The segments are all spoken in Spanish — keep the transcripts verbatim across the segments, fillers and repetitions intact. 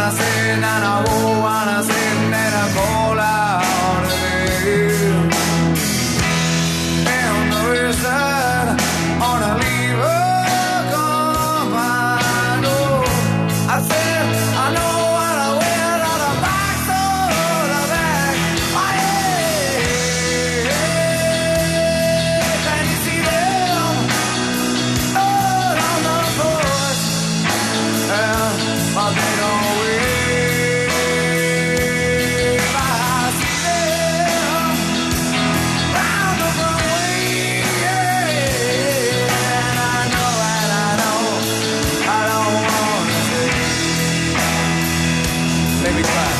wanna sit and I won't wanna sit and I call out of it. And the reason wanna leave her gone. I said I know what I wear on the back door, the back. Oh, yeah. Can you see them? Oh, on the porch. Yeah, but they don't wave. I see them round the runway. Yeah, and I know, and I know I don't wanna stay. Let me try.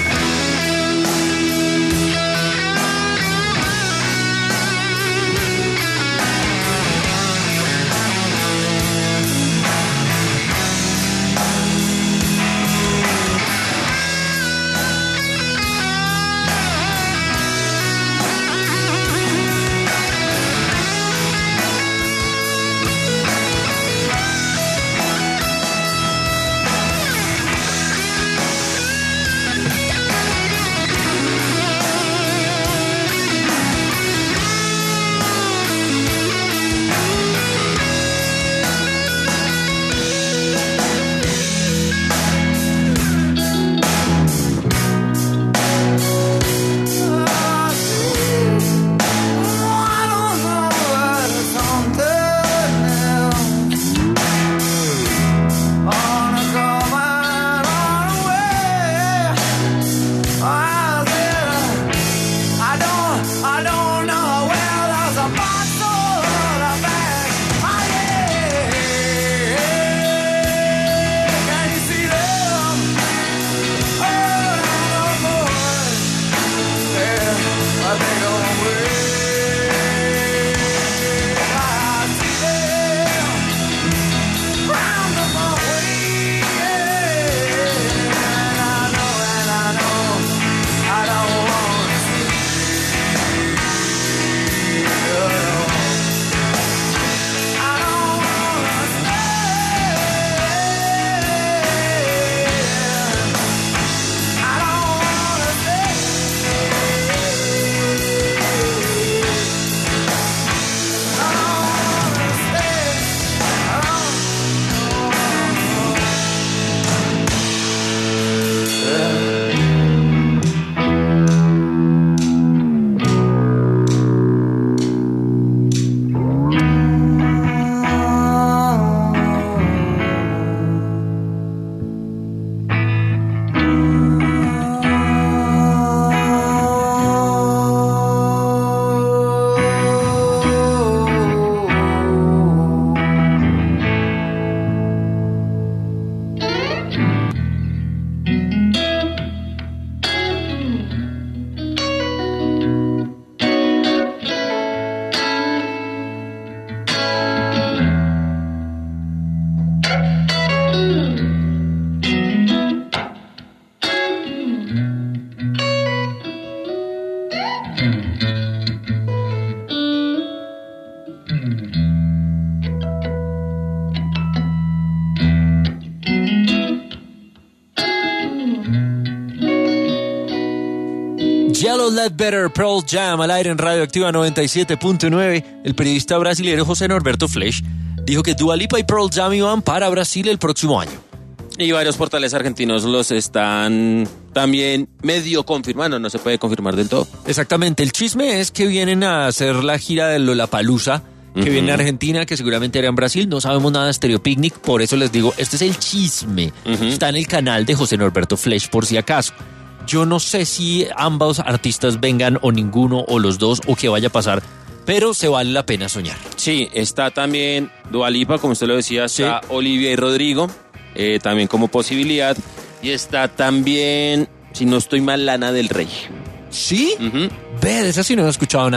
Yellow Ledbetter, Pearl Jam, al aire en Radioactiva noventa y siete punto nueve. El periodista brasileño José Norberto Flesch dijo que Dua Lipa y Pearl Jam iban para Brasil el próximo año. Y varios portales argentinos los están también medio confirmando, no se puede confirmar del todo. Exactamente, el chisme es que vienen a hacer la gira de Lollapalooza, que uh-huh. viene a Argentina, que seguramente era en Brasil. No sabemos nada de Stereo Picnic, por eso les digo, este es el chisme. Uh-huh. Está en el canal de José Norberto Flesch, por si acaso. Yo no sé si ambos artistas vengan o ninguno o los dos o qué vaya a pasar, pero se vale la pena soñar. Sí, está también Dua Lipa, como usted lo decía, está sí. Olivia y Rodrigo, eh, también como posibilidad. Y está también, si no estoy mal, Lana del Rey. ¿Sí? Uh-huh. Ve, de esa sí no he escuchado nada.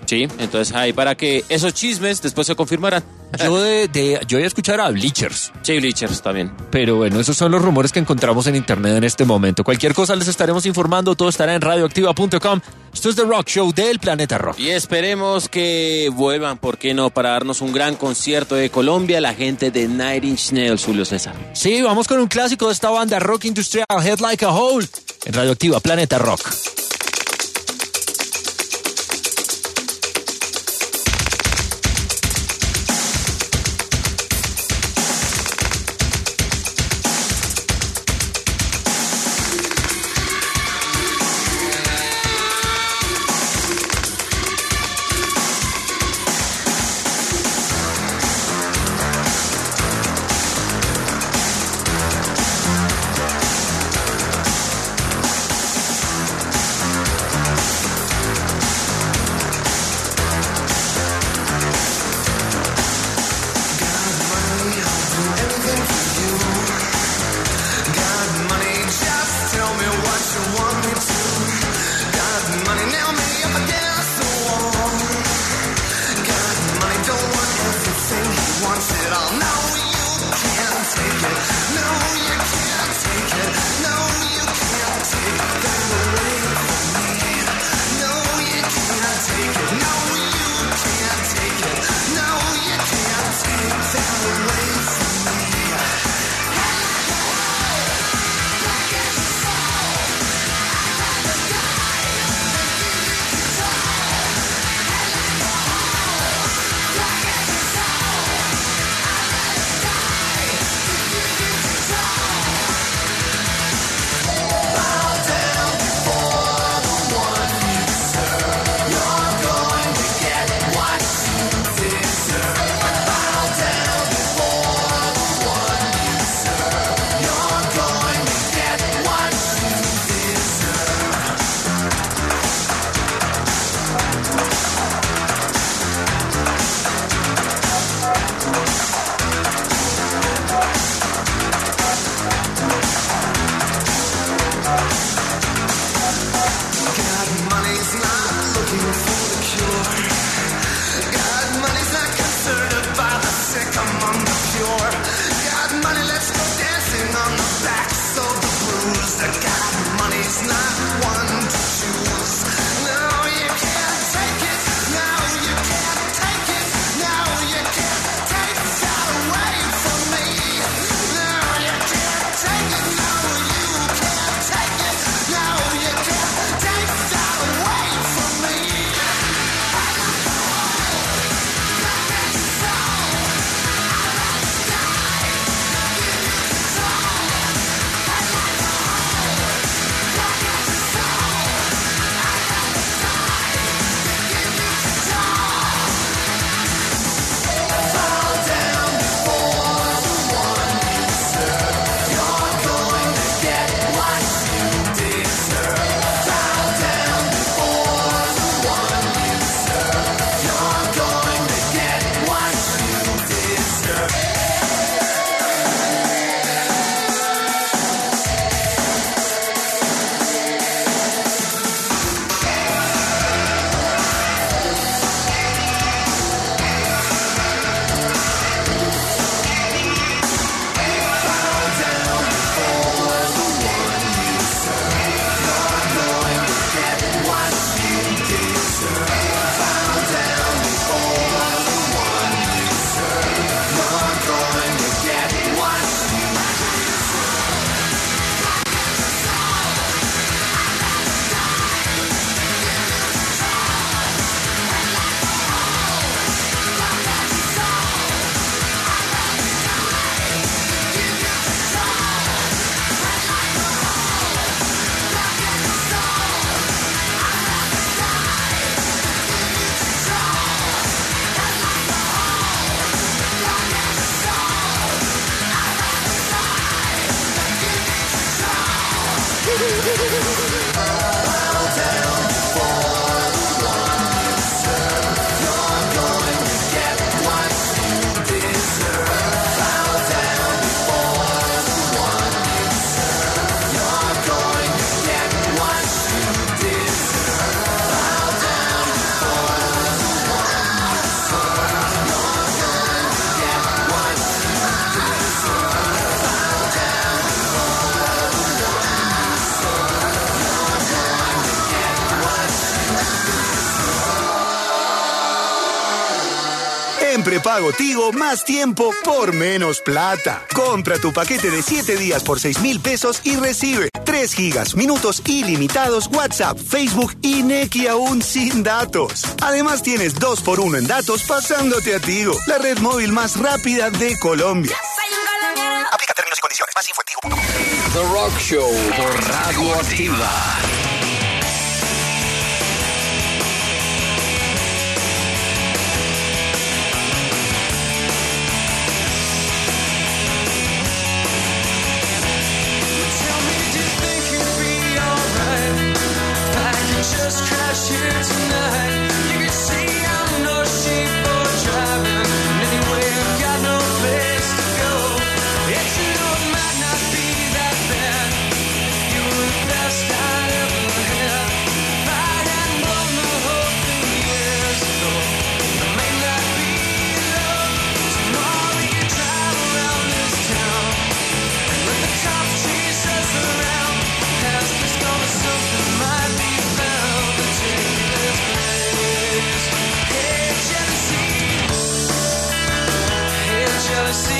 Sí, entonces ahí para que esos chismes después se confirmaran. Yo de, de yo voy a escuchar a Bleachers. Sí, Bleachers también. Pero bueno, esos son los rumores que encontramos en internet en este momento. Cualquier cosa les estaremos informando, todo estará en radioactiva punto com. Esto es The Rock Show del Planeta Rock. Y esperemos que vuelvan, ¿por qué no?, para darnos un gran concierto de Colombia, la gente de Nine Inch Nails, Julio César. Sí, vamos con un clásico de esta banda rock industrial, Head Like a Hole, en Radioactiva Planeta Rock. En prepago Tigo, más tiempo por menos plata. Compra tu paquete de siete días por seis mil pesos y recibe tres gigas, minutos ilimitados, WhatsApp, Facebook y Nequi aún sin datos. Además tienes dos por uno en datos pasándote a Tigo, la red móvil más rápida de Colombia. Aplica términos y condiciones. Más info en tigo punto com. The Rock Show por Radio Activa. Just crash here tonight. You can see I'm no sheep for driving. Anyway, I've got no place to go. It's you know it might not be that bad. You were the best I'd ever had. If I hadn't blown the whole thing years ago, it may not be enough. Tomorrow we can drive around this town and let the cops chase us around. Past is gonna something might be. Jealousy,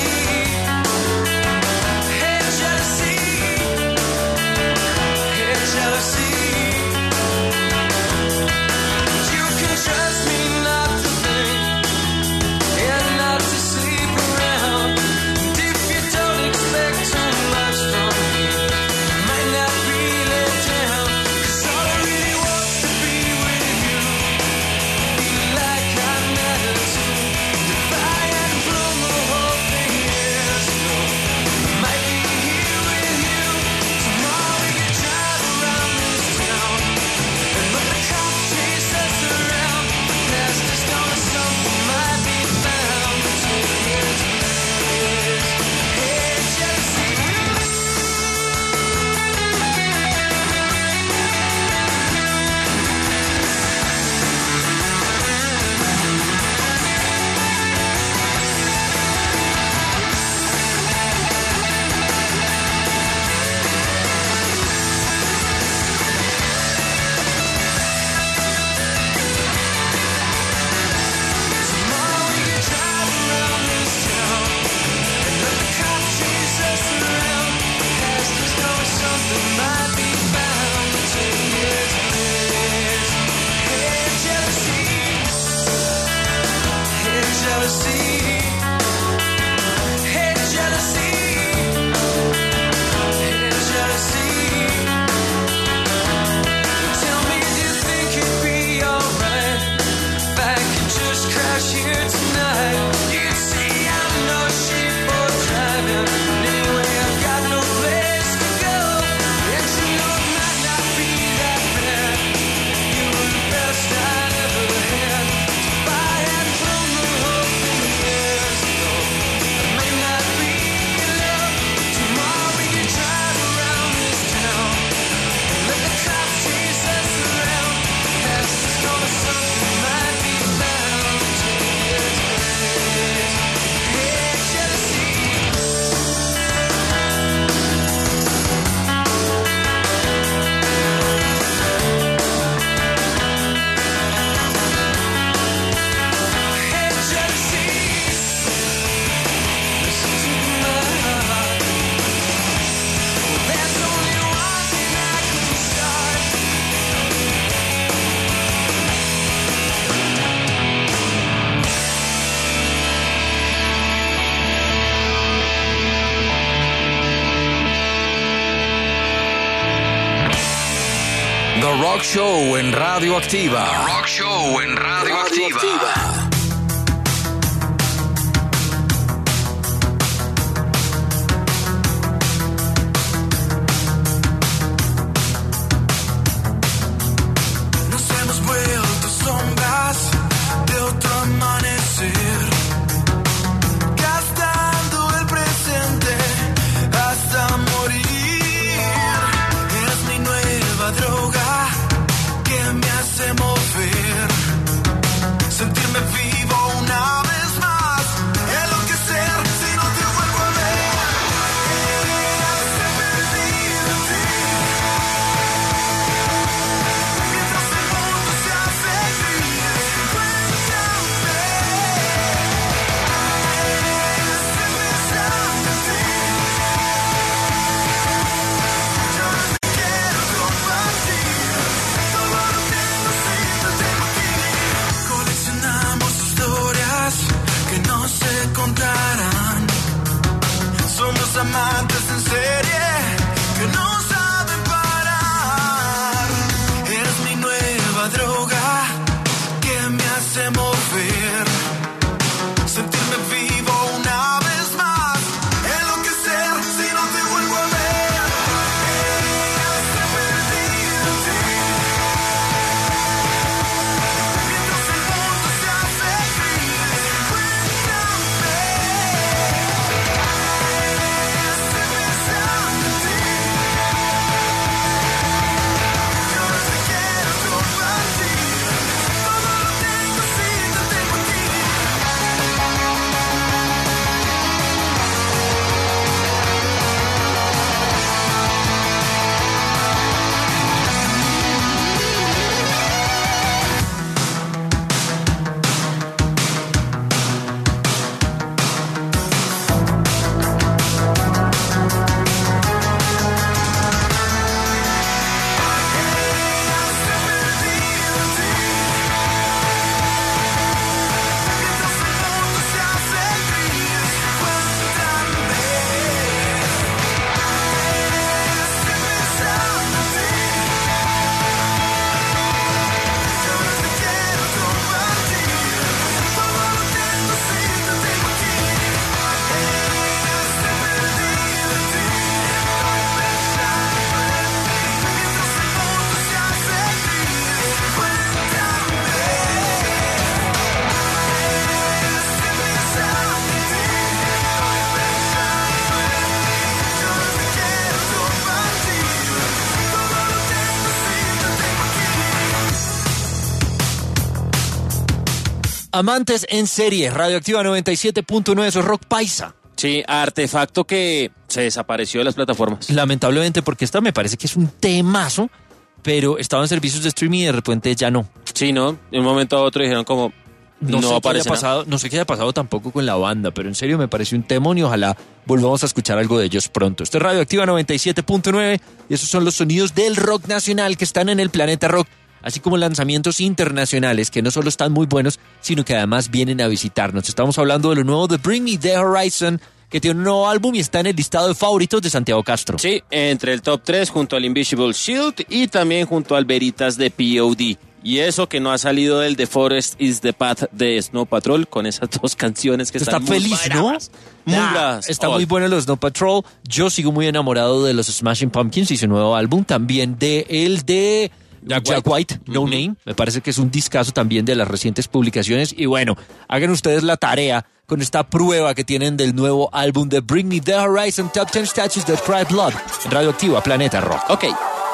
hey jealousy, hey jealousy. You can trust me not to think and not to sleep around. And if you don't expect too much from me, you might not be let down. 'Cause all I really want to be with you, feel like I matter too. If I hadn't blown the whole thing years ago, I might be here with you. Tomorrow we can drive around this town and let the cops chase us around. Past is gone, something might be found between his legs. Hey, jealousy. Tomorrow we can drive around this town and let the cops chase us around. Past is gone, something might be found between his legs. Hey, jealousy. Hey, jealousy. Hey, jealousy. Hey, jealousy. Tell me, do you think it'd be alright if I could just crash here tonight? You can see I'm no sheep for driving. Anyway, I've got no place to go. And you know it might not be that bad. You were the best I'd ever had. If I hadn't blown the whole thing years ago, it may not be enough. Tomorrow we can drive around this town and let the cops chase us around. Past is gonna something might be found between his legs. Hey, jealousy. Hey, jealousy. Listen to my heart. Well, there's only one thing I can start. The Rock Show en Radio Activa. The Rock Show en Radio, Activa. Nos hemos vuelto sombras de otro amanecer, gastando el presente hasta morir. Es mi nueva droga que me hace mover, sentirme vivo. Amantes en serie, Radioactiva noventa y siete punto nueve, eso es rock paisa. Sí, Artefacto que se desapareció de las plataformas. Lamentablemente, porque esta me parece que es un temazo, pero estaba en servicios de streaming y de repente ya no. Sí, ¿no? De un momento a otro dijeron como... No, No sé qué aparece haya pasado, no sé qué haya pasado tampoco con la banda, pero en serio me parece un temón y ojalá volvamos a escuchar algo de ellos pronto. Esto es Radioactiva noventa y siete punto nueve y esos son los sonidos del rock nacional que están en el planeta rock, así como lanzamientos internacionales que no solo están muy buenos, sino que además vienen a visitarnos. Estamos hablando de lo nuevo de Bring Me The Horizon, que tiene un nuevo álbum y está en el listado de favoritos de Santiago Castro. Sí, entre el top tres junto al Invisible Shield y también junto al Veritas de P O D. Y eso que no ha salido del The Forest is the Path de Snow Patrol con esas dos canciones que Está están muy feliz, bravas, ¿no? muy Ya, bravas. Está Oh, muy bueno los Snow Patrol. Yo sigo muy enamorado de los Smashing Pumpkins y su nuevo álbum. También de el de Jack Jack White, White. No Ujú. Name. Me parece que es un discazo también de las recientes publicaciones. Y bueno, hagan ustedes la tarea con esta prueba que tienen del nuevo álbum de Bring Me The Horizon, Top ten Statues That Cry Blood, en Radioactiva Planeta Rock. Ok.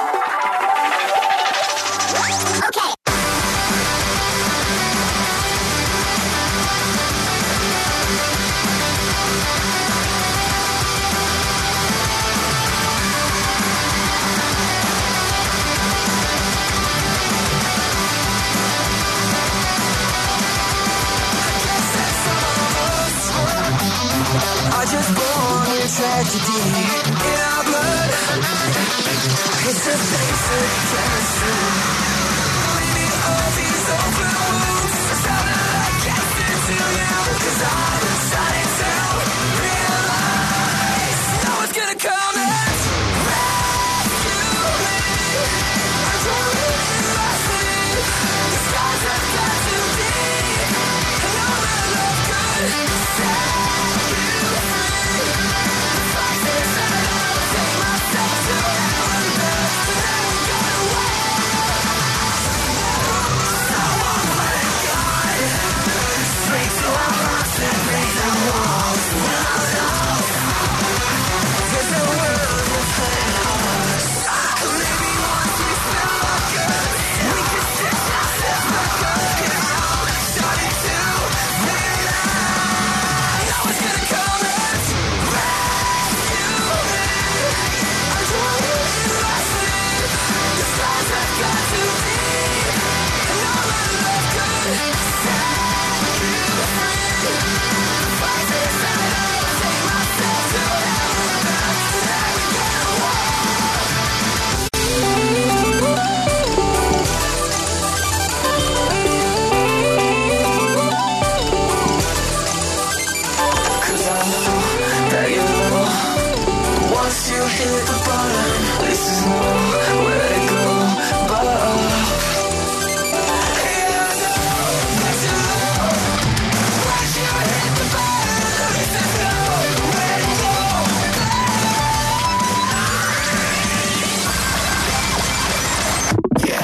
I just born with tragedy in our blood. It's a basic chemistry. Maybe all these open wounds are something I can't into you. 'Cause I'm starting to realize no one's gonna come and rescue me. I'm drowning in my sleep. The scars have got too deep, and all my love could set you free. The fight is that I'll take myself to hell and back, and then we go away. So I'm letting God straight to our hearts and break the walls. No, no. There's no world without us. Maybe once we feel like good, we can stitch ourselves back up and roll, starting to realize no one's gonna come and rescue me. I'm drowning in my sleep. The scars have got too deep, and all my love could set you free. The fight is that I'll take myself to hell and back, and then we get away. Cause I know that you know once you hit the button, this is nowhere to go but up. Yeah, I know that you know once you hit the button, this is nowhere to go but up. Yeah.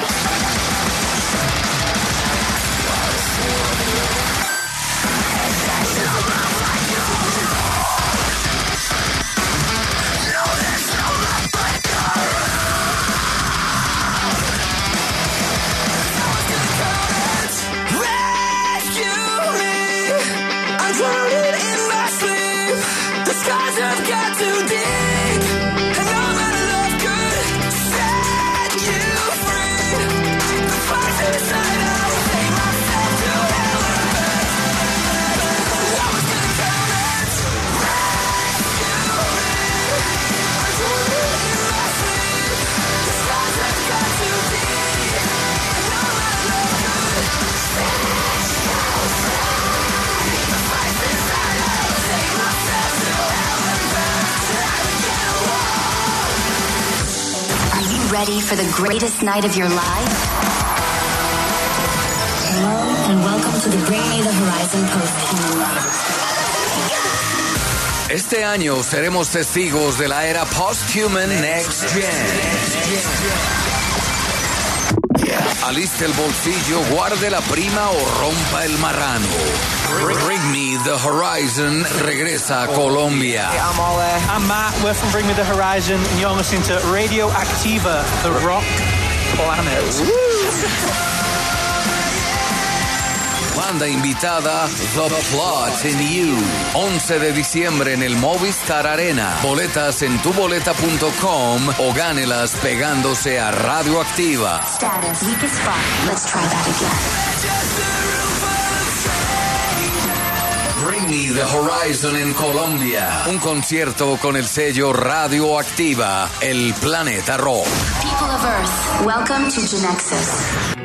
Rescue me. I'm drowning in my sleep. The scars have got too deep, and all my love could set you free. The fight inside, I will take myself to hell and back. No one's gonna come and rescue me. I'm drowning in my sleep. The scars have got too deep, and all my love could set you free. The fight inside, I will take myself to hell and back. And I will get away. Are you ready for the greatest night of your life? Hello and welcome to the Bring Me The Horizon Post. Este año seremos testigos de la era post-human next gen. Aliste el bolsillo, guarde la prima o rompa el marrano. Bring Me The Horizon regresa a Colombia. I'm all there. I'm Matt, we're from Bring Me The Horizon, and you're listening to Radio Activa, the rock planet. Banda invitada The Plot in You. once de diciembre en el Movistar Arena. Boletas en tuboleta punto com o gánelas pegándose a Radioactiva. Status. Weak as fuck. Let's try that again. Bring Me the Horizon en Colombia. Un concierto con el sello Radioactiva, el Planeta Rock. People of Earth, welcome to Genexus.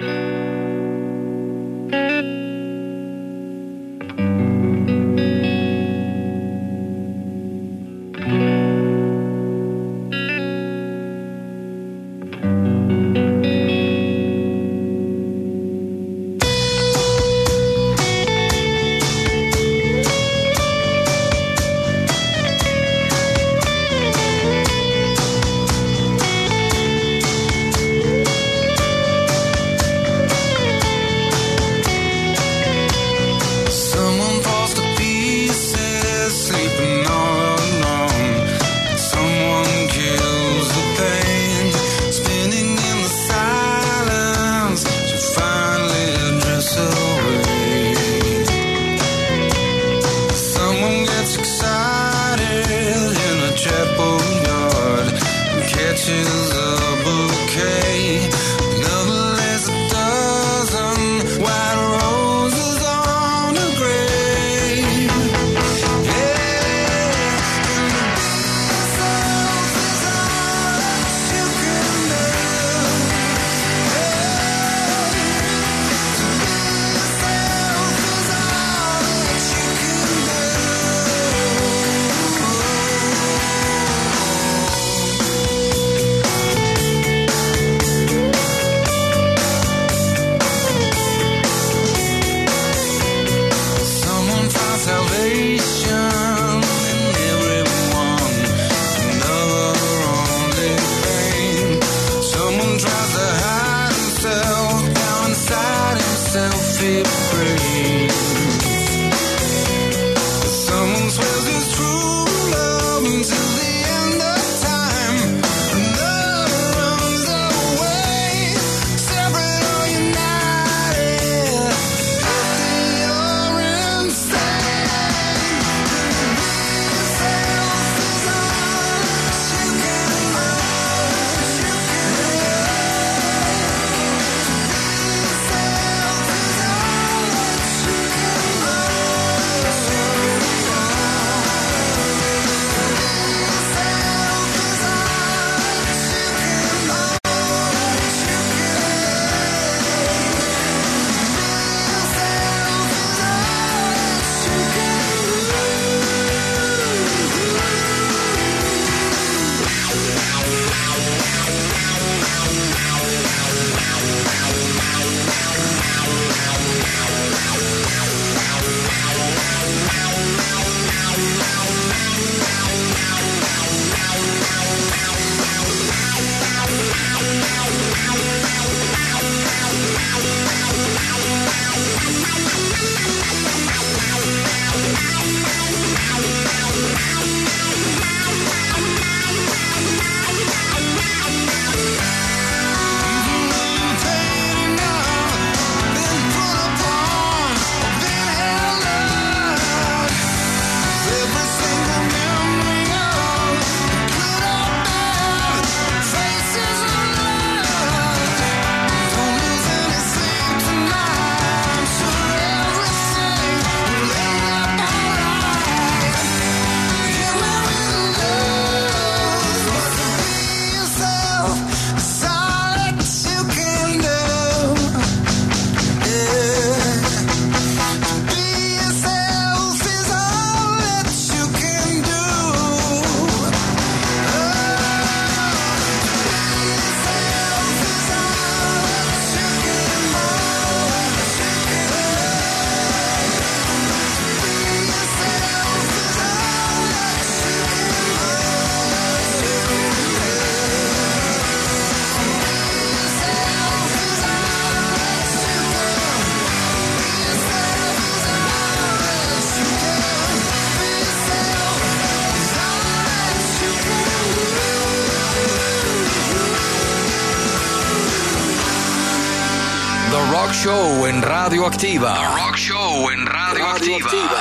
The Rock Show en Radioactiva. The Rock Show en Radioactiva.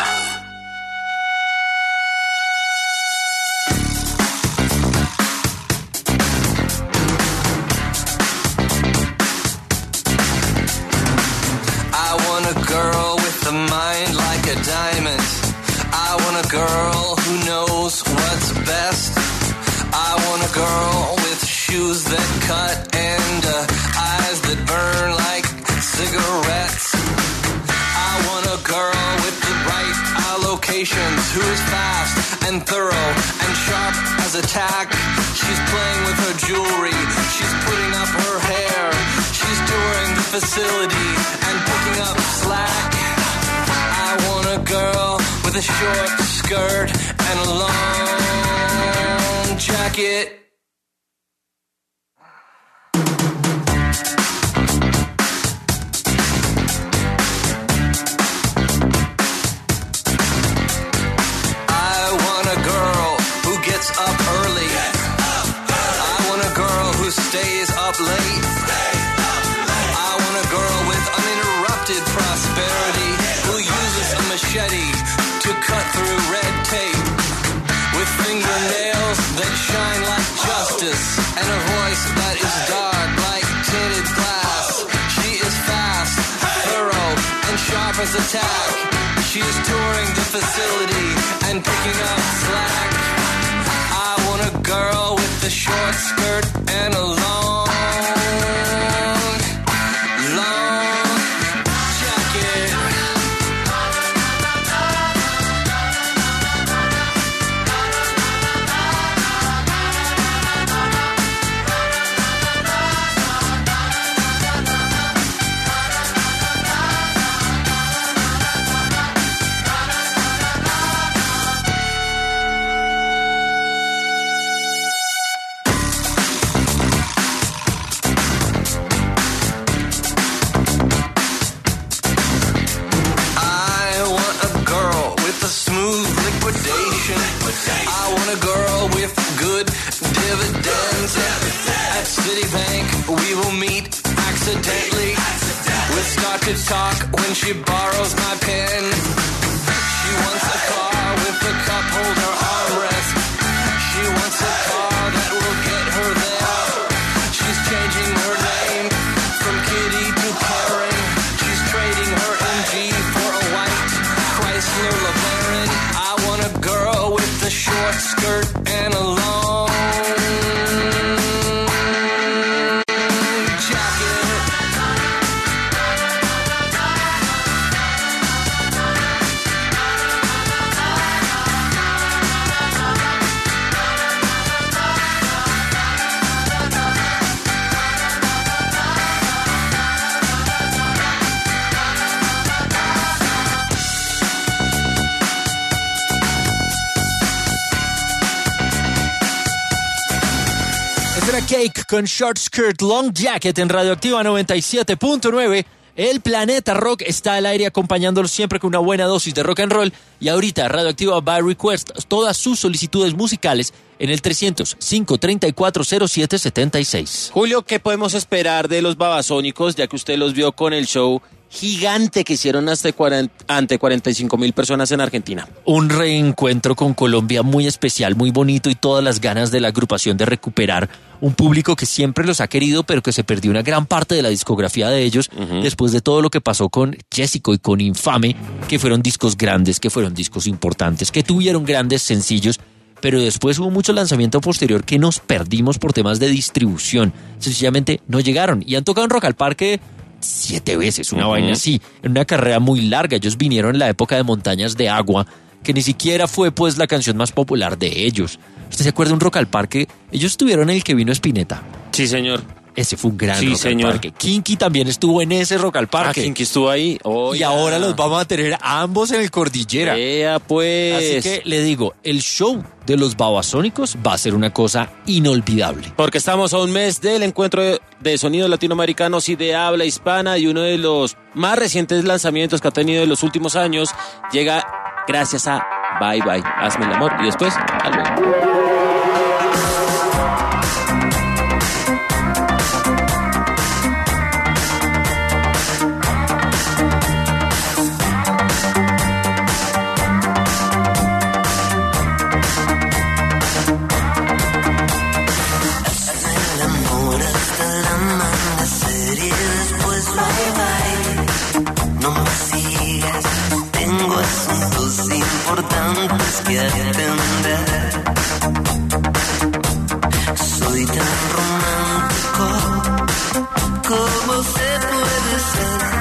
I want a girl with a mind like a diamond. I want a girl who knows what's best. I want a girl with shoes that cut and uh, eyes that burn like cigarettes. I want a girl with the right allocations, who is fast and thorough and sharp as a tack. She's playing with her jewelry, she's putting up her hair, she's touring the facility and picking up slack. I want a girl with a short skirt and a long jacket. Up early. I want a girl who stays up late. I want a girl with uninterrupted prosperity, who uses a machete to cut through red tape, with fingernails that shine like justice and a voice that is dark like tinted glass. She is fast, thorough, and sharp as a tack. She is touring the facility and picking up slack. A girl with a short skirt and a long, long jacket. I want a girl with good dividends. At Citibank, we will meet accidentally. We'll start to talk when she borrows my pen. She wants a car with a cup holder armrest. She wants a car that will get her there. She's changing her name from Kitty to Karen. She's trading her M G for a white Chrysler LeBaron. I want a girl with a short skirt and a long jacket. Cake con Short Skirt Long Jacket en Radioactiva noventa y siete punto nueve. El Planeta Rock está al aire acompañándolos siempre con una buena dosis de rock and roll. Y ahorita Radioactiva by Request todas sus solicitudes musicales en el trescientos, cinco treinta y cuatro, cero siete setenta y seis. Julio, ¿qué podemos esperar de los Babasónicos, ya que usted los vio con el show gigante que hicieron hasta cuarenta, ante cuarenta y cinco mil personas en Argentina? Un reencuentro con Colombia muy especial, muy bonito, y todas las ganas de la agrupación de recuperar un público que siempre los ha querido, pero que se perdió una gran parte de la discografía de ellos uh-huh. después de todo lo que pasó con Jessico y con Infame, que fueron discos grandes, que fueron discos importantes, que tuvieron grandes sencillos, pero después hubo mucho lanzamiento posterior que nos perdimos por temas de distribución. Sencillamente no llegaron y han tocado en Rock al Parque siete veces, una uh-huh. vaina así, en una carrera muy larga. Ellos vinieron en la época de Montañas de Agua, que ni siquiera fue pues la canción más popular de ellos. ¿Usted se acuerda de un Rock al Parque? Ellos estuvieron en el que vino Spinetta. Sí, señor. Ese fue un gran sí, Rock señor. al Parque. Kinky también estuvo en ese Rock al Parque. Ah, Kinky estuvo ahí. Oh, y ya. ahora los vamos a tener a ambos en el Cordillera. Ea, pues. Así que le digo, el show de los Babasónicos va a ser una cosa inolvidable. Porque estamos a un mes del encuentro de sonidos latinoamericanos y de habla hispana, y uno de los más recientes lanzamientos que ha tenido en los últimos años llega gracias a Bye Bye, Hazme el Amor, y después a luego. hasta el amanecer y después bye bye. No me sigas, tengo asuntos importantes que atender. Soy tan romántico, ¿cómo se puede ser?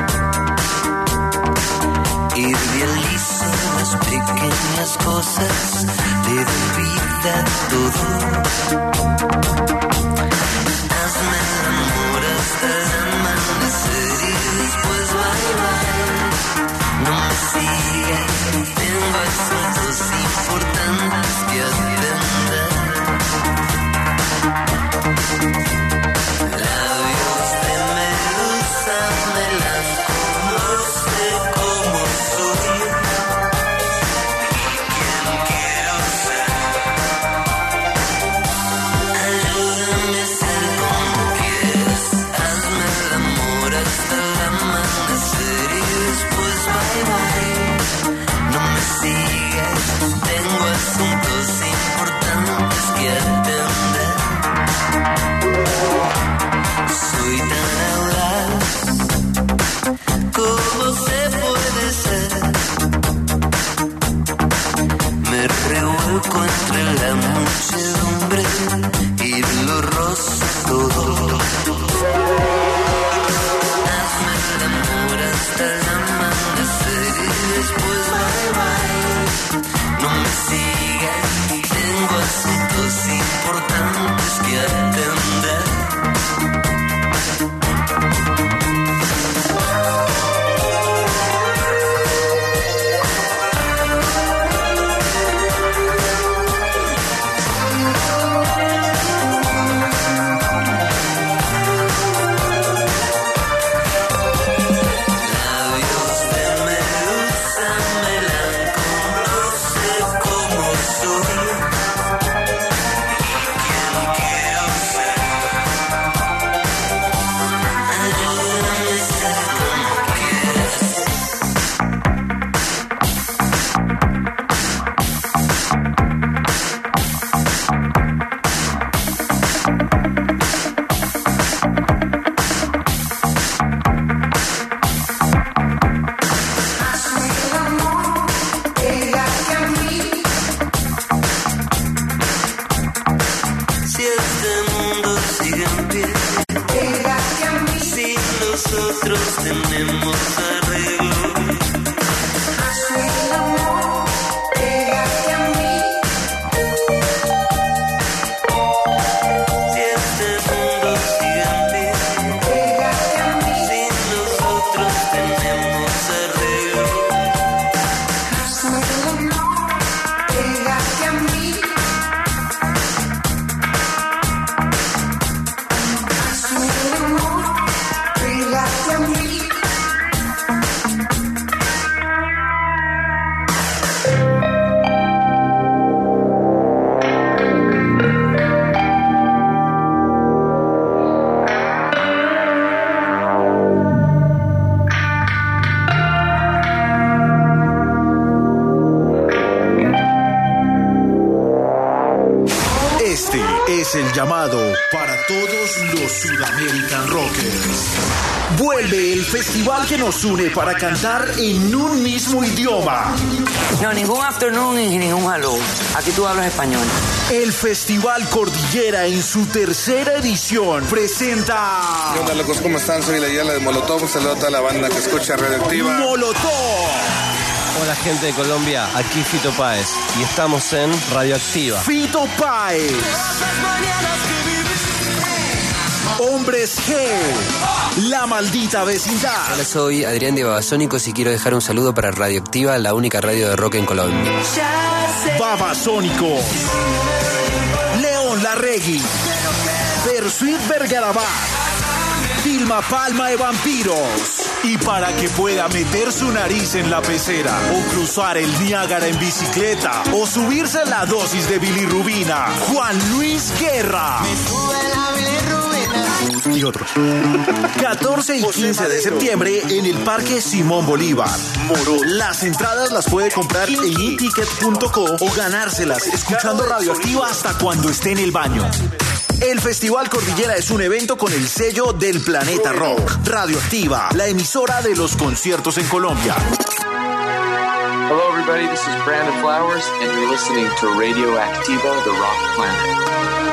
Idealizo las pequeñas cosas, le doy vida a todo. Hazme el amor hasta el amanecer y después bye bye. No me sigas, tengo asuntos importantes que atender. Labios de medusa melanco, no sé cómo soy, quién quiero ser. Ayúdame a ser como quieras, hazme el amor hasta el amanecer y después bye bye. No me sigas, tengo asuntos importantes que atender. Soy tan audaz, ¿cómo se puede ser? Me revuelco entre la muchedumbre y lo rozo todo. Hazme el amor hasta el amanecer y después bye bye. No me sigas, tengo asuntos importantes que atender. El llamado para todos los Sudamerican Rockers. Vuelve el festival que nos une para cantar en un mismo idioma. No, ningún afternoon y ningún hello. Aquí tú hablas español. El Festival Cordillera en su tercera edición presenta... ¿Qué onda, locos? ¿Cómo están? Soy la Yala de Molotov. Un saludo a toda la banda que escucha Radioactiva. ¡Molotov! Hola, gente de Colombia, aquí Fito Páez y estamos en Radioactiva. Fito Páez. Hombres G. La Maldita Vecindad. Hola, soy Adrián de Babasónicos y quiero dejar un saludo para Radioactiva, la única radio de rock en Colombia. Babasónicos. León Larregui. Persuit Vergarabat. Vilma Palma de Vampiros. Y para que pueda meter su nariz en la pecera, o cruzar el Niágara en bicicleta, o subirse a la dosis de bilirrubina, Juan Luis Guerra. Me sube la bilirrubina. Y otros. catorce y quince de septiembre en el Parque Simón Bolívar. Moro. Las entradas las puede comprar en i ticket punto co o ganárselas escuchando Radioactiva hasta cuando esté en el baño. El Festival Cordillera es un evento con el sello del Planeta Rock. Radioactiva, la emisora de los conciertos en Colombia. Hello everybody, this is Brandon Flowers and you're listening to Radioactiva, the Rock Planet.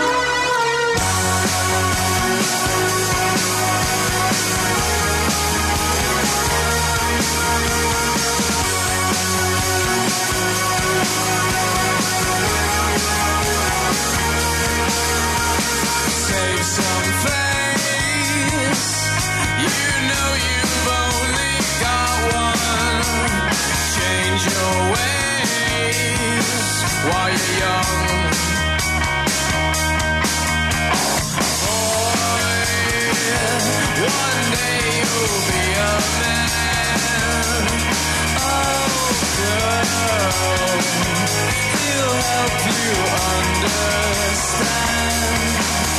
Save some face. You know you've only got one. Change your ways while you're young. Boy, one day you'll be a man. Oh, girl, he'll help you understand.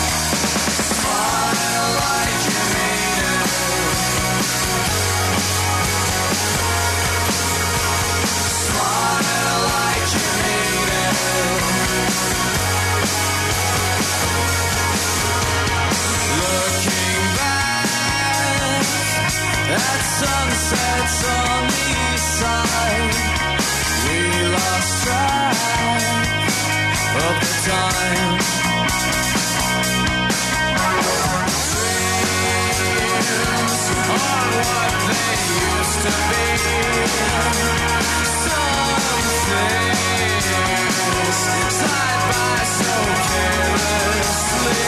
Smile like you mean it. Smile like you mean it. Looking back at sunsets on the east side, we lost track of the time. On what they used to be. Some things slide by so carelessly.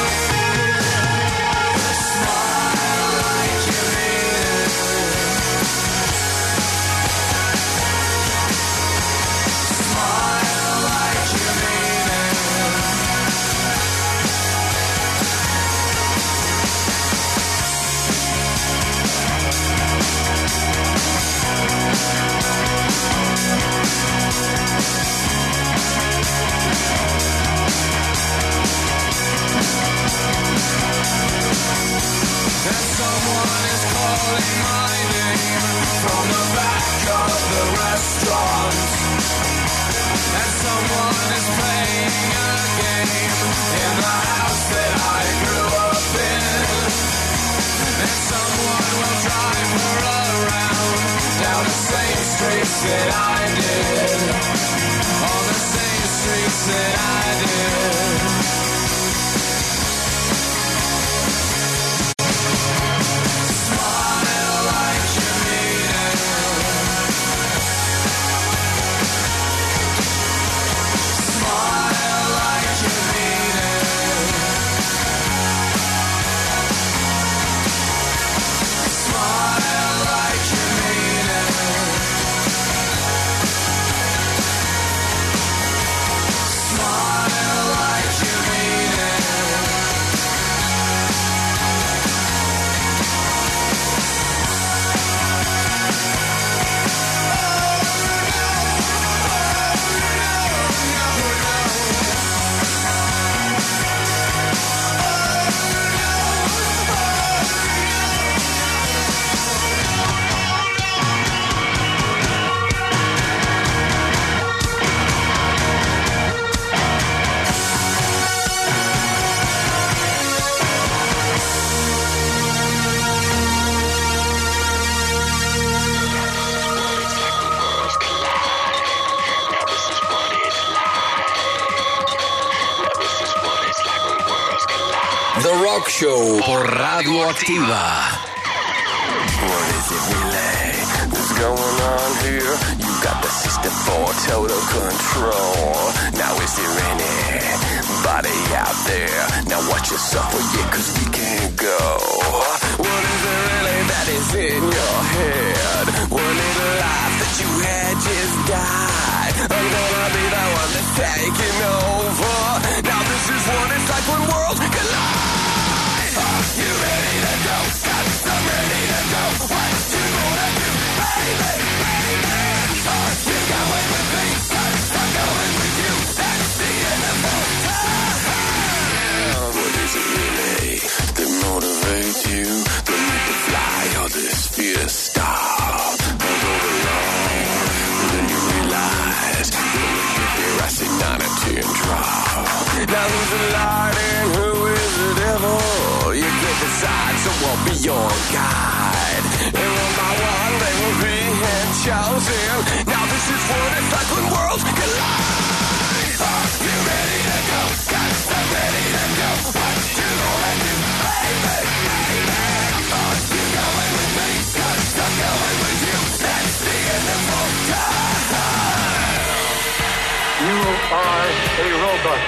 Smile like you mean it. Smile like you mean it. And someone is calling my name from the back of the restaurant. And someone is playing a game in the house that I grew up in. And someone will drive her around down the same streets that I did. On the same streets that I did. Smile like you mean it. Smile like you mean it. Smile like you mean it. Smile like you mean it. The Rock Show por Radioactiva. What is it relay? What's going on here? You got the system for total control. Now is there anybody out there? Now watch yourself, oh yeah, cause we can't go. What is it really that is in your head? One little life that you had just died. I'm gonna be the one that's taking over. Now this is what it's like when worlds collide. Are you ready to go? Got some ready to go. What you gonna do, baby, baby? Are you going with me? I'm going with you. That's the end of all time. What is it really that your guide. And one by one they will be chosen. Now this is what it's like when worlds collide. Are you ready to go? Guys, I'm ready to go. What you gonna do? Baby, baby. Are you going with me? Cause I'm going with you. That's the end of all time. You are a robot.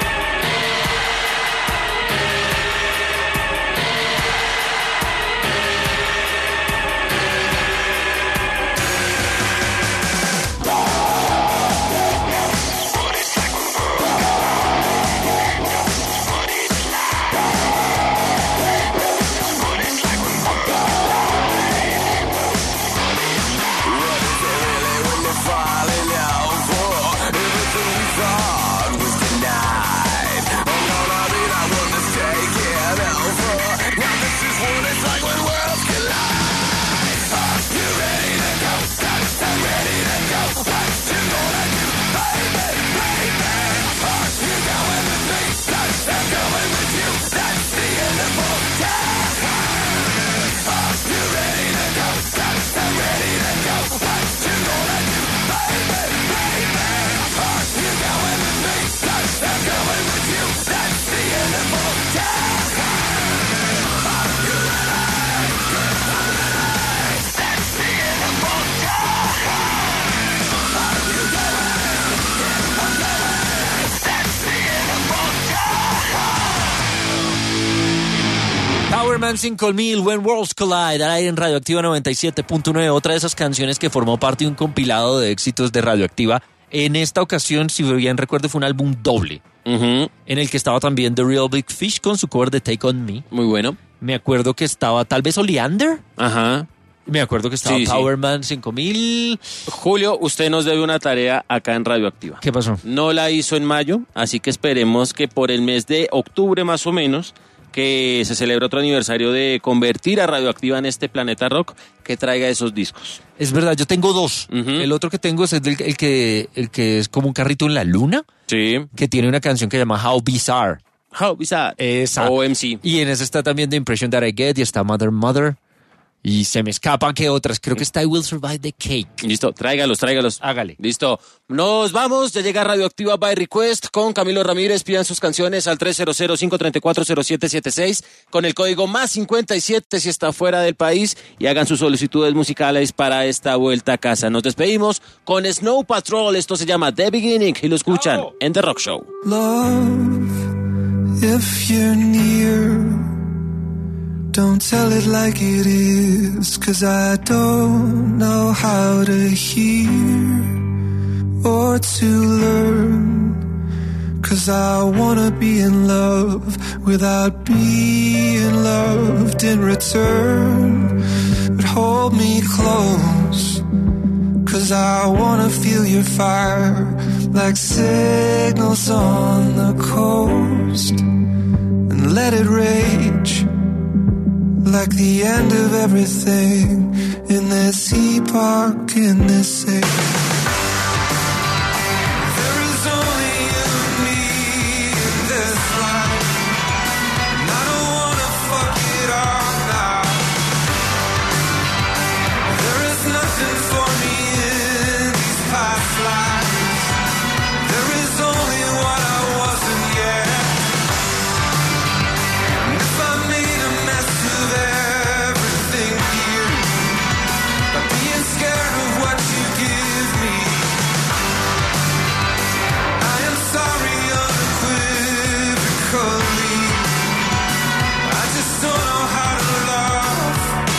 Powerman cinco mil, When Worlds Collide, al aire en Radioactiva noventa y siete punto nueve, otra de esas canciones que formó parte de un compilado de éxitos de Radioactiva. En esta ocasión, si bien recuerdo, fue un álbum doble, uh-huh. en el que estaba también The Real Big Fish con su cover de Take On Me. Muy bueno. Me acuerdo que estaba tal vez Oleander. Ajá. Me acuerdo que estaba sí, Powerman sí. cinco mil. Julio, usted nos debe una tarea acá en Radioactiva. ¿Qué pasó? No la hizo en mayo, así que esperemos que por el mes de octubre más o menos, que se celebra otro aniversario de convertir a Radioactiva en este planeta rock, que traiga esos discos. Es verdad, yo tengo dos. Uh-huh. El otro que tengo es el, el, que, el que es como un carrito en la luna. Sí. Que tiene una canción que se llama How Bizarre. How Bizarre. Esa. O M C. Y en ese está también The Impression That I Get y está Mother Mother. Y se me escapan que otras. Creo que está I Will Survive the Cake. Listo, tráigalos, tráigalos. Hágale. Listo. Nos vamos. Ya llega Radioactiva by Request con Camilo Ramírez. Pidan sus canciones al tres cero cero, cinco tres cuatro, cero siete siete seis con el código más cincuenta y siete si está fuera del país y hagan sus solicitudes musicales para esta vuelta a casa. Nos despedimos con Snow Patrol. Esto se llama The Beginning y lo escuchan oh. en The Rock Show. Love, if you're near, don't tell it like it is, 'cause I don't know how to hear or to learn, 'cause I wanna be in love without being loved in return. But hold me close, 'cause I wanna feel your fire like signals on the coast, and let it rage like the end of everything in this epoch, in this age. There is only you and me in this life, and I don't wanna fuck it up now. There is nothing for me in these past lives. There is only what I wasn't yet. And if I made a mess of everything here, by being scared of what you give me, I am sorry unequivocally. I just don't know how to love.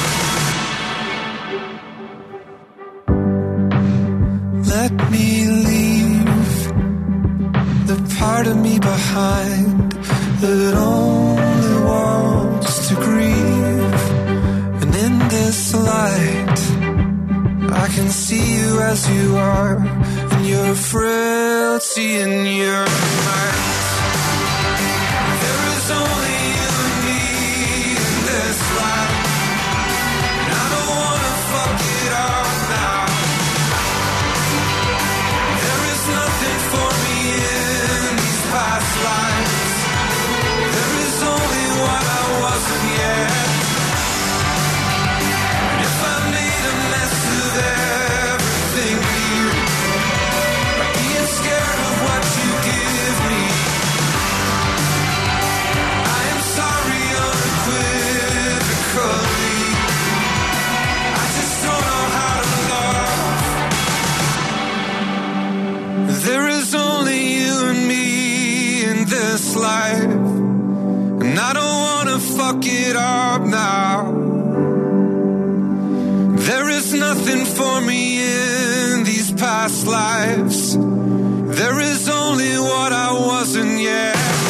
Let me leave the part of me behind that only wants to grieve. And in this light, I can see you as you are, and your frailty and your might. There is only you and me in this life, and I don't wanna fuck it up now. There is nothing for me in these past lives. There is only what I wasn't yet. now. There is nothing for me in these past lives. There is only what I wasn't yet.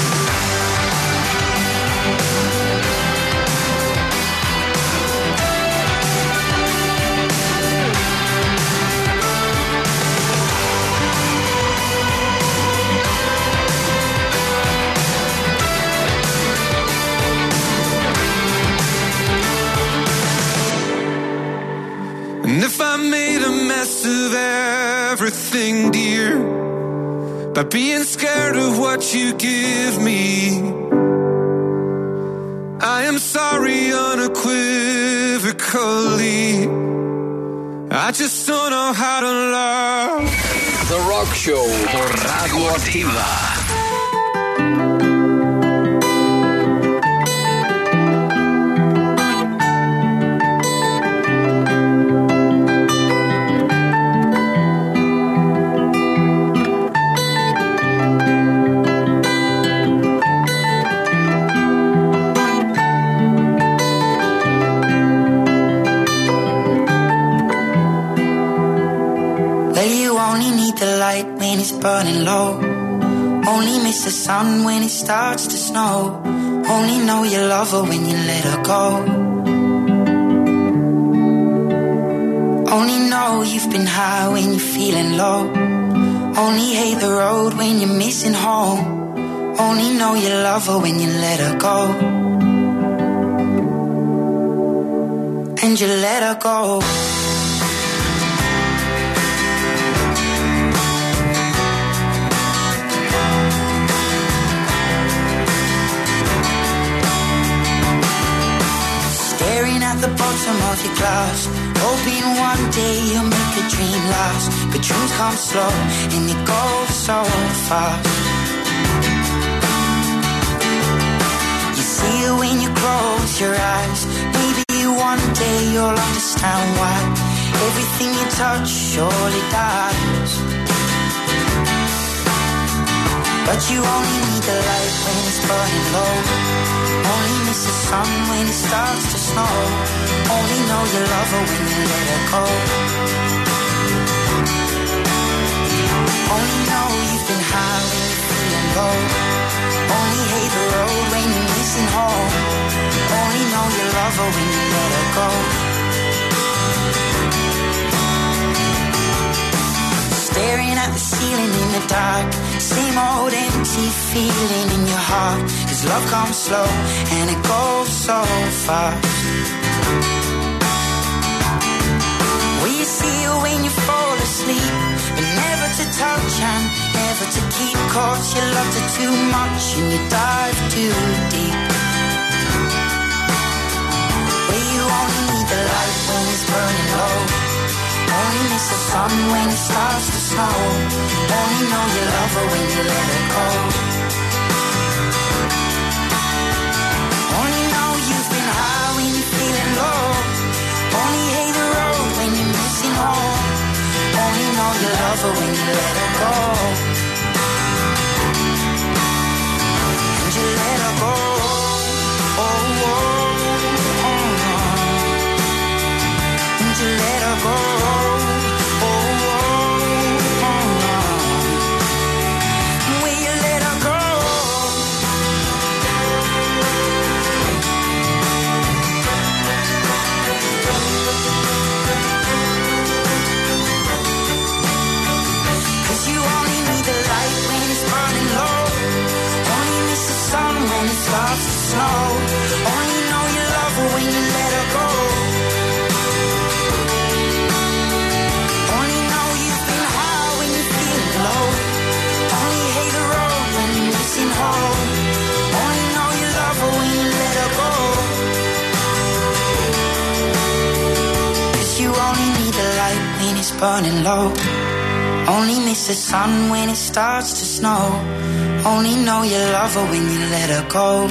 And if I made a mess of everything, dear, by being scared of what you give me, I am sorry unequivocally. I just don't know how to love. The Rock Show por Radio Activa. When it's burning low, only miss the sun when it starts to snow. Only know you love her when you let her go. Only know you've been high when you're feeling low. Only hate the road when you're missing home. Only know you love her when you let her go. And you let her go. At the bottom of your glass, hoping one day you'll make a dream last. But dreams come slow and they go so fast. You see it when you close your eyes. Maybe one day you'll understand why everything you touch surely dies. But you only need the light when it's burning low. Only miss the sun when it starts to snow. Only know you love her when you let her go. Only know you've been high when you're feeling low. Only hate the road when you're missing home. Only know you love her when you let her go. Staring at the ceiling in the dark, same old empty feeling in your heart. Cause love comes slow and it goes so fast. Will you see her when you fall asleep, but never to touch and never to keep? Cause you loved her too much and you dive too deep. Will you only need the light when it's burning low? Only miss the sun when it starts to snow. Only know you love her when you let her go. Only know you've been high when you're feeling low. Only hate the road when you're missing home. Only know you love her when you let her go. And you let her go. Oh, oh, oh, oh. And you let her go. Starts to snow. Only know you love her when you let her go. Only know you've been high when you're feeling low. Only hate the road when you're missing home. Only know you love her when you let her go. Cause you only need the light when it's burning low. Only miss the sun when it starts to snow. Only know you love her when you let her go.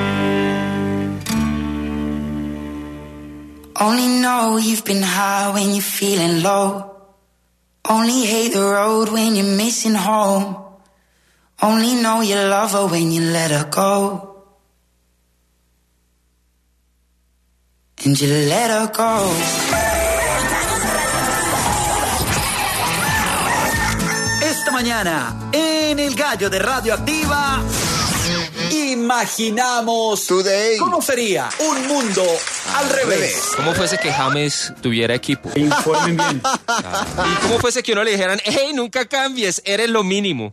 Only know you've been high when you're feeling low. Only hate the road when you're missing home. Only know you love her when you let her go. and you let her go. Esta mañana, en El Gallo de Radioactiva, imaginamos Today. cómo sería un mundo al revés. ¿Cómo fuese que James tuviera equipo? Informen bien. ¿Y cómo fuese que uno le dijeran, hey, nunca cambies, eres lo mínimo?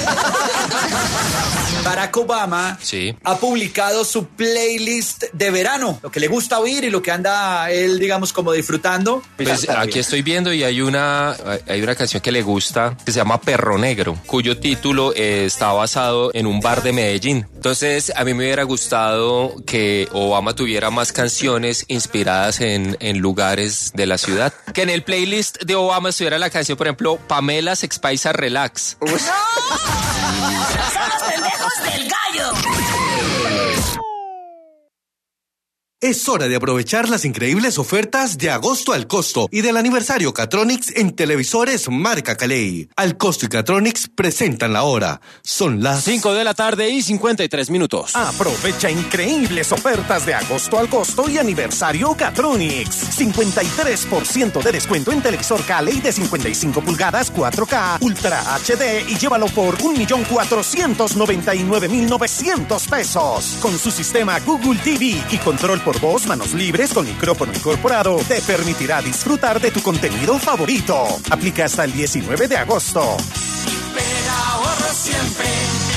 Barack Obama Sí. ha publicado su playlist de verano, lo que le gusta oír y lo que anda él, digamos, como disfrutando. Pues aquí estoy viendo y hay una, hay una canción que le gusta que se llama Perro Negro, cuyo título eh, está basado en un bar de Medellín. Entonces, a mí me hubiera gustado que Obama tuviera más canciones inspiradas en, en lugares de la ciudad. Que en el playlist de Obama estuviera la canción, por ejemplo, Pamela se Expaisa Relax. ¡No! ¡Son los pendejos del gallo! Es hora de aprovechar las increíbles ofertas de agosto al costo y del aniversario Catronics en televisores marca Caley. Al costo y Catronics presentan la hora. Son las cinco de la tarde y cincuenta y tres minutos. Aprovecha increíbles ofertas de agosto al costo y aniversario Catronics. cincuenta y tres por ciento de descuento en televisor Caley de cincuenta y cinco pulgadas cuatro K Ultra H D y llévalo por un millón cuatrocientos noventa y nueve mil novecientos pesos. Con su sistema Google T V y control por voz, manos libres con micrófono incorporado, te permitirá disfrutar de tu contenido favorito. Aplica hasta el diecinueve de agosto. Ahorro siempre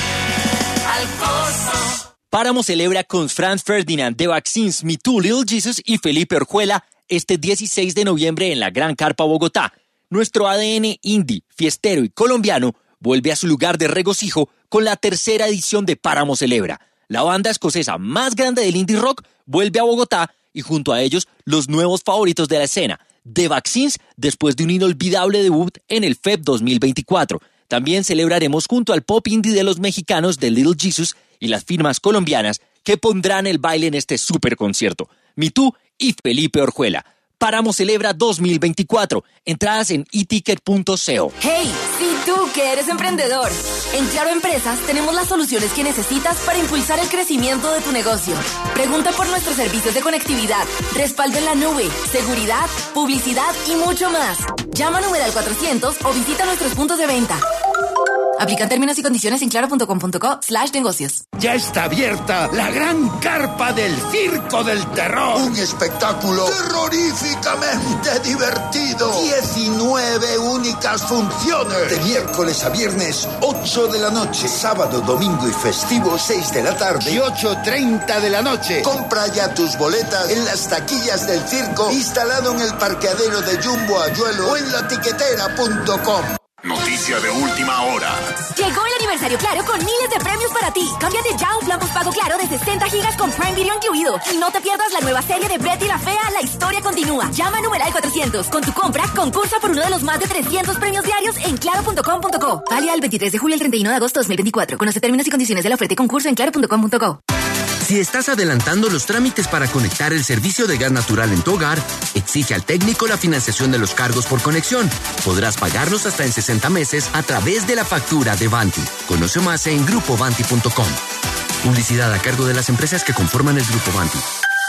al costo. Páramo celebra con Franz Ferdinand, The Vaccines, Me Too, Little Jesus y Felipe Orjuela este dieciséis de noviembre en la Gran Carpa Bogotá. Nuestro A D N indie, fiestero y colombiano vuelve a su lugar de regocijo con la tercera edición de Páramo Celebra. La banda escocesa más grande del indie rock vuelve a Bogotá y junto a ellos los nuevos favoritos de la escena, The Vaccines, después de un inolvidable debut en el F E P dos mil veinticuatro. También celebraremos junto al pop indie de los mexicanos de Little Jesus y las firmas colombianas que pondrán el baile en este super concierto. Me Too y Felipe Orjuela. Páramo Celebra dos mil veinticuatro. Entradas en e ticket punto co. Hey, sí tú que eres emprendedor. En Claro Empresas tenemos las soluciones que necesitas para impulsar el crecimiento de tu negocio. Pregunta por nuestros servicios de conectividad, respaldo en la nube, seguridad, publicidad y mucho más. Llama a numeral cuatrocientos o visita nuestros puntos de venta. Aplican términos y condiciones en claro punto com punto co slash negocios. Ya está abierta la gran carpa del Circo del Terror. Un espectáculo terroríficamente divertido. diecinueve únicas funciones. De miércoles a viernes, ocho de la noche. Sábado, domingo y festivo, seis de la tarde. Y ocho treinta de la noche. Compra ya tus boletas en las taquillas del circo, instalado en el parqueadero de Jumbo Ayuelo o en la tiquetera punto com. Noticia de última hora. Llegó el aniversario Claro con miles de premios para ti. Cámbiate ya a un plan postpago Claro de sesenta gigas con Prime Video incluido. Y no te pierdas la nueva serie de Betty la Fea, La Historia Continúa. Llama a numeral cuatrocientos. Con tu compra, concursa por uno de los más de trescientos premios diarios en claro punto com punto co. Válida el veintitrés de julio al treinta y uno de agosto de dos mil veinticuatro. Conoce términos y condiciones de la oferta y concurso en claro punto com punto co. Si estás adelantando los trámites para conectar el servicio de gas natural en tu hogar, exige al técnico la financiación de los cargos por conexión. Podrás pagarlos hasta en sesenta meses a través de la factura de Vanti. Conoce más en grupo vanti punto com. Publicidad a cargo de las empresas que conforman el Grupo Vanti.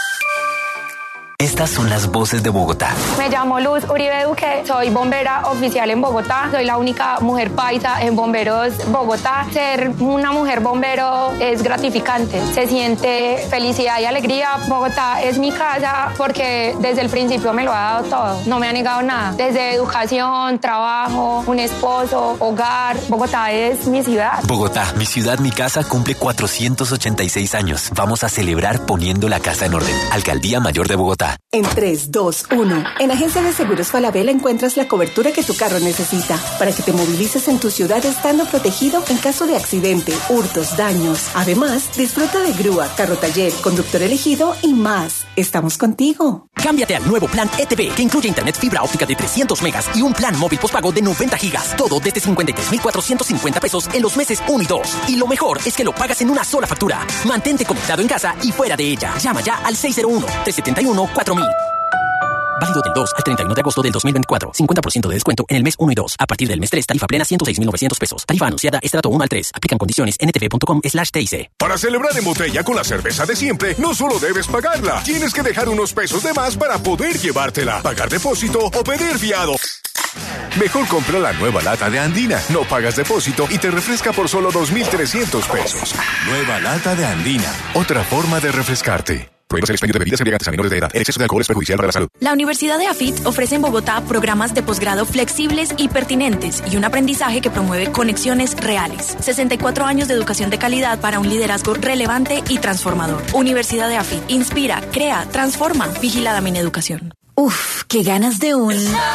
Estas son las voces de Bogotá. Me llamo Luz Uribe Duque, soy bombera oficial en Bogotá, soy la única mujer paisa en Bomberos Bogotá. Ser una mujer bombero es gratificante, se siente felicidad y alegría. Bogotá es mi casa porque desde el principio me lo ha dado todo, no me ha negado nada. Desde educación, trabajo, un esposo, hogar, Bogotá es mi ciudad. Bogotá, mi ciudad, mi casa, cumple cuatrocientos ochenta y seis años. Vamos a celebrar poniendo la casa en orden. Alcaldía Mayor de Bogotá. En tres, dos, uno. En Agencia de Seguros Falabella encuentras la cobertura que tu carro necesita para que te movilices en tu ciudad estando protegido en caso de accidente, hurtos, daños. Además, disfruta de grúa, carro taller, conductor elegido y más. Estamos contigo. Cámbiate al nuevo plan E T V que incluye internet fibra óptica de trescientos megas y un plan móvil postpago de noventa gigas. Todo desde cincuenta y tres mil cuatrocientos cincuenta pesos en los meses uno y dos. Y lo mejor es que lo pagas en una sola factura. Mantente conectado en casa y fuera de ella. Llama ya al seis cero uno, tres siete uno, cuatro mil. Válido del dos al treinta y uno de agosto del dos mil veinticuatro. cincuenta por ciento de descuento en el mes uno y dos. A partir del mes tres, tarifa plena ciento seis mil novecientos pesos. Tarifa anunciada estrato uno al tres. Aplican condiciones en n t v punto com slash t i c. Para celebrar en botella con la cerveza de siempre, no solo debes pagarla, tienes que dejar unos pesos de más para poder llevártela, pagar depósito o pedir fiado. Mejor compra la nueva lata de Andina. No pagas depósito y te refresca por solo dos mil trescientos pesos. Nueva lata de Andina. Otra forma de refrescarte. Prohíbas el expendio de bebidas embriagantes a menores de edad. El exceso de alcohol es perjudicial para la salud. La Universidad de AFIT ofrece en Bogotá programas de posgrado flexibles y pertinentes y un aprendizaje que promueve conexiones reales. sesenta y cuatro años de educación de calidad para un liderazgo relevante y transformador. Universidad de AFIT. Inspira, crea, transforma. Vigilada Mineducación. Uf, qué ganas de un...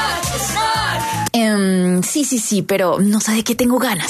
Um, sí, sí, sí, pero no sé de qué tengo ganas.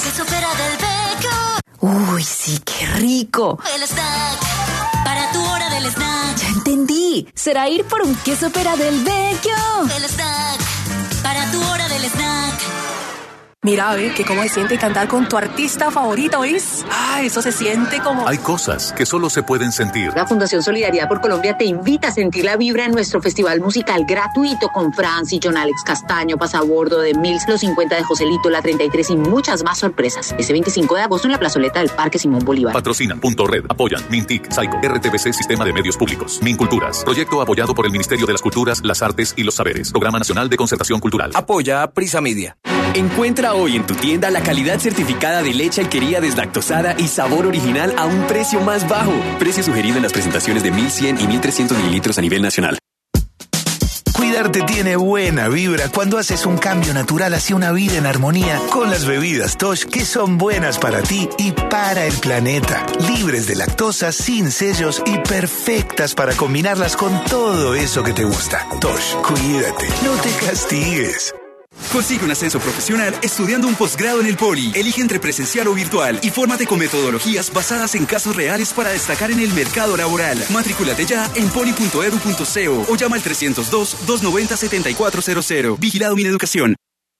Uy, sí, qué rico. El snack, para tu hora del snack. Ya entendí, será ir por un queso pera del Vecchio. El snack, para tu hora del snack. Mira, a ver, que cómo se siente cantar con tu artista favorito, ¿ves? Ah, eso se siente como... Hay cosas que solo se pueden sentir. La Fundación Solidaridad por Colombia te invita a sentir la vibra en nuestro festival musical gratuito con Franci, John Alex Castaño, Pasabordo, The Mills, Los cincuenta de Joselito, La treinta y tres y muchas más sorpresas. Este veinticinco de agosto en la plazoleta del Parque Simón Bolívar. Patrocinan, Punto Red, apoyan, Mintic, Psycho, R T B C Sistema de Medios Públicos, Minculturas, proyecto apoyado por el Ministerio de las Culturas, las Artes y los Saberes, Programa Nacional de Concertación Cultural. Apoya a Prisa Media. Encuentra hoy en tu tienda la calidad certificada de leche alquería deslactosada y sabor original a un precio más bajo. Precio sugerido en las presentaciones de mil cien y mil trescientos mililitros a nivel nacional. Cuidarte tiene buena vibra cuando haces un cambio natural hacia una vida en armonía con las bebidas Tosh, que son buenas para ti y para el planeta. Libres de lactosa, sin sellos y perfectas para combinarlas con todo eso que te gusta. Tosh, cuídate, no te castigues. Consigue un ascenso profesional estudiando un posgrado en el Poli. Elige entre presencial o virtual y fórmate con metodologías basadas en casos reales para destacar en el mercado laboral. Matrículate ya en poli punto edu punto co o llama al trescientos dos, doscientos noventa, setenta y cuatro cero cero. Vigilado Mineducación.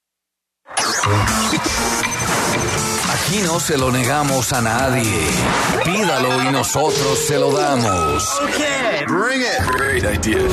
Aquí no se lo negamos a nadie. Pídalo y nosotros se lo damos. Okay, bring it. Great idea.